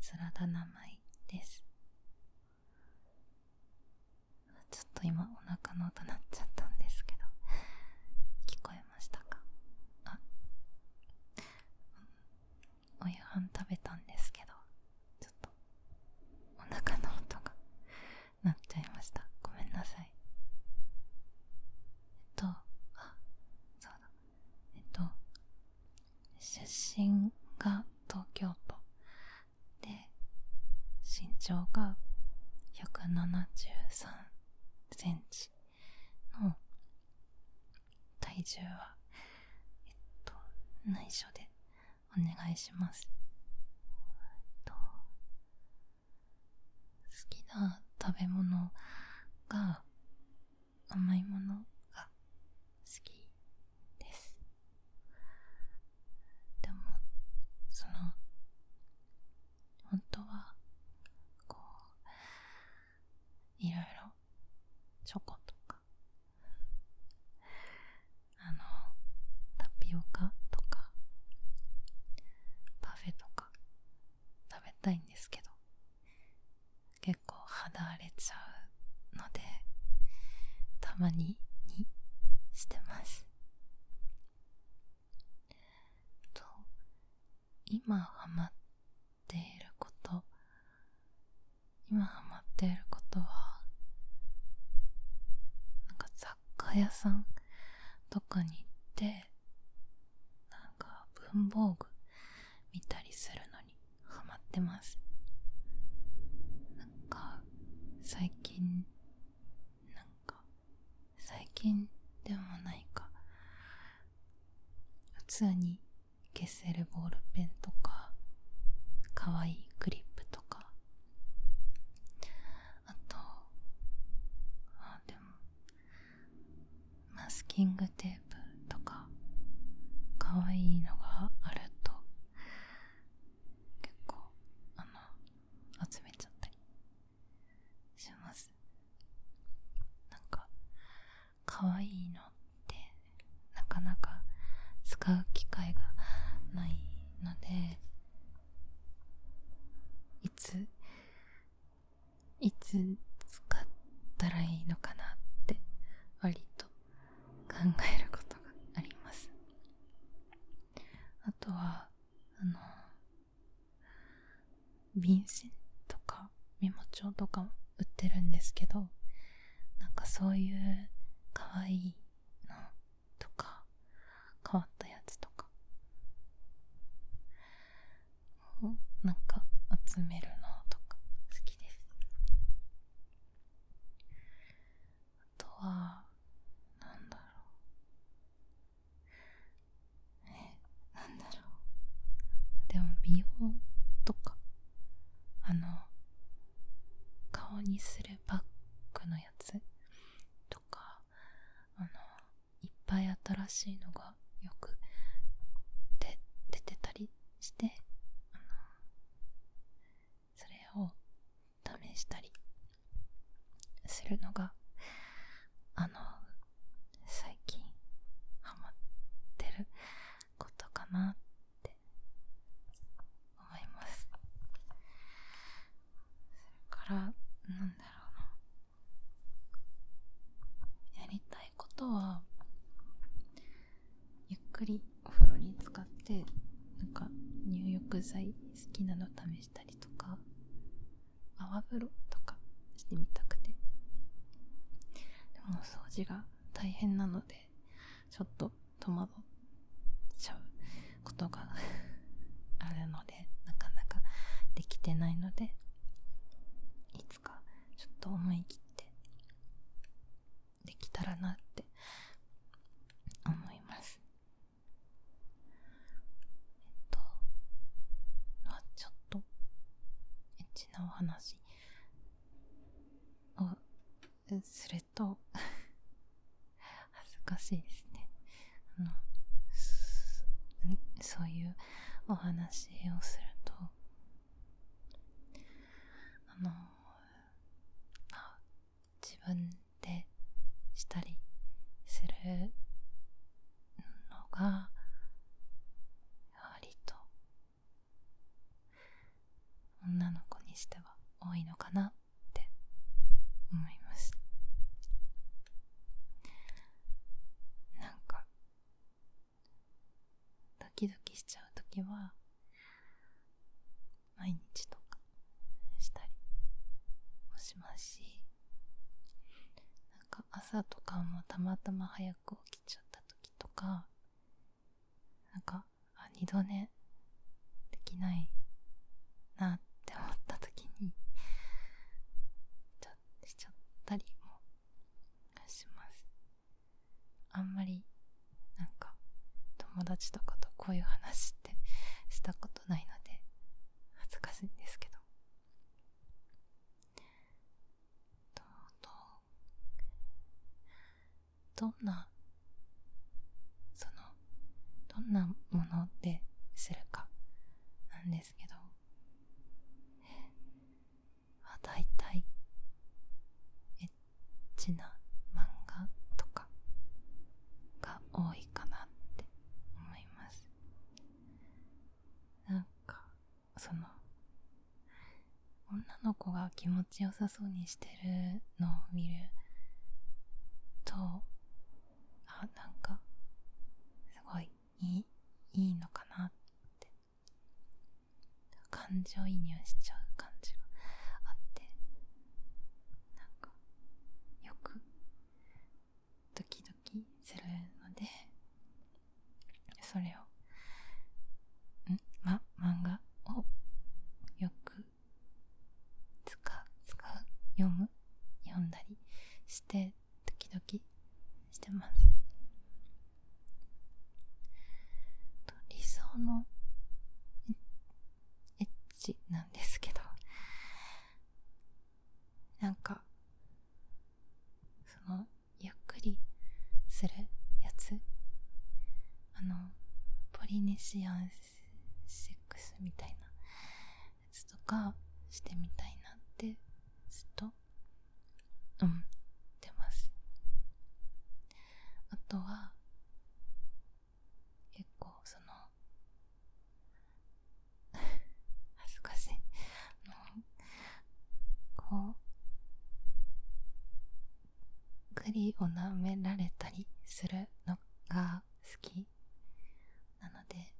スラダナマイです。ちょっと今お腹の音鳴っちゃったんですけど、聞こえましたか？お夕飯食べたんですけど、ちょっとお腹の音が鳴っちゃいました。ごめんなさい。そうだ。出身が東京都で、身長が173センチの体重は内緒でお願いします。好きな食べ物が甘いものが好きです。でも本当はいろいろチョコとかタピオカとかパフェとか食べたいんですけど、結構肌荒れちゃうのでたまにしてます。今ハマっていることは雑貨屋さんとかに行って文房具見たりするのにハマってます。最近でもないか、普通に消せるボールペンとかかわいいクリップとか、でもマスキングテープとかかわいいのがあると結構集めちゃったりします。かわいいのってなかなか使う機会がないので、いつ使ったらいいのかなって割と考えることがあります。あとは便箋とかメモ帳とかも売ってるんですけど、そういうかわいいのとか変わったやつとかを集めるのとか好きです。あとはでも美容とか顔にするバッグのやつとかいっぱい新しいのがよく出てたりして、それを試したりするのが最近ハマってることかなって思います。それからやりたいことはゆっくりお風呂に浸かって入浴剤好きなの試したりとか、泡風呂とかしてみたくて、でも掃除が大変なのでちょっと戸惑っちゃうことがあるので、なかなかできてないので、いつかちょっと思い切ってできたらなって思います。ちょっとエッチなお話をすると恥ずかしいですね。そういうお話をすると自分でしたりするのが割と女キドキしちゃうときは毎日とかしたりもしますし、なんか朝とかもたまたま早く起きちゃったときとか、なんか二度寝できないなって思ったときにしちゃったりもします。あんまりなんか友達とかとこういう話ってしたことないので恥ずかしいんですけど、どんなものでするかなんですけど、だいたいエッチな漫画とかが多いかなって思います。なんか女の子が気持ちよさそうにしてるのを見ると、なんかすごいいいのかなって感情移入しちゃう感じがあって、なんかよくドキドキするので、それを漫画をよく読んだりしてドキドキしてます。理想のエッチなんですけど、なんかゆっくりするやつ、ポリネシアンセックスみたいなやつとかしてみたいなってずっと思ってます。あとは結構恥ずかしいグリを舐められたりするのが好きなので、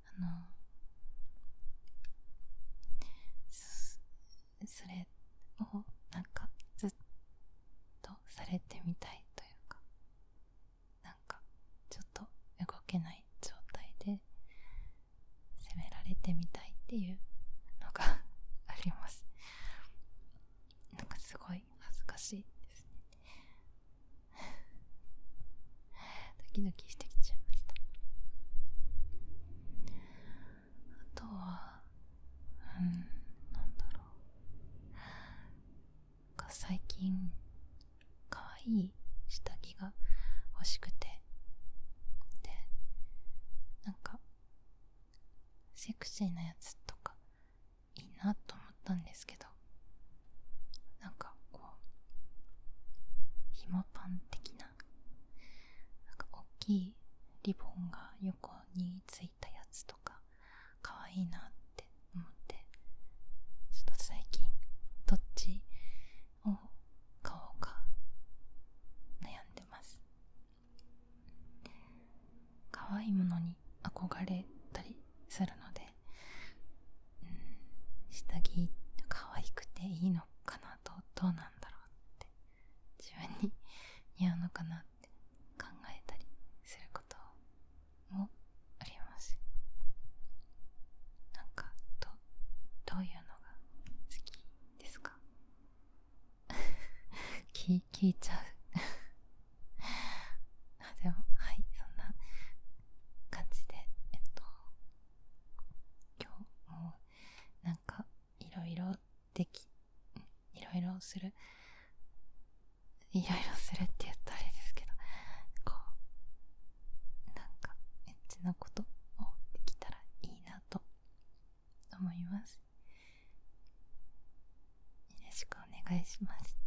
それをなんかずっとされてみたいというか、なんかちょっと動けない状態で責められてみたいっていうのがあります。なんかすごい恥ずかしいですね。ドキドキしてきちゃいました。あとはなんだろう、最近かわいい下着が欲しくて、でなんかセクシーなやつとかいいなと思ったんですけど、なんか紐パン的な、なんか大きいリボンが横についたやつとかかわいいなって思って、ちょっと最近どっちを買おうか悩んでます。可愛いものに憧れたりするので、下着可愛くていいのかなと、どうなんだろうって、自分に似合うのかなって考えたりすることもあります。なんかどういうのが好きですか？聞いちゃうでもはい、そんな感じで今日もなんかいろいろするって言ったらあれですけど、なんかエッチなことをできたらいいなと思います。よろしくお願いします。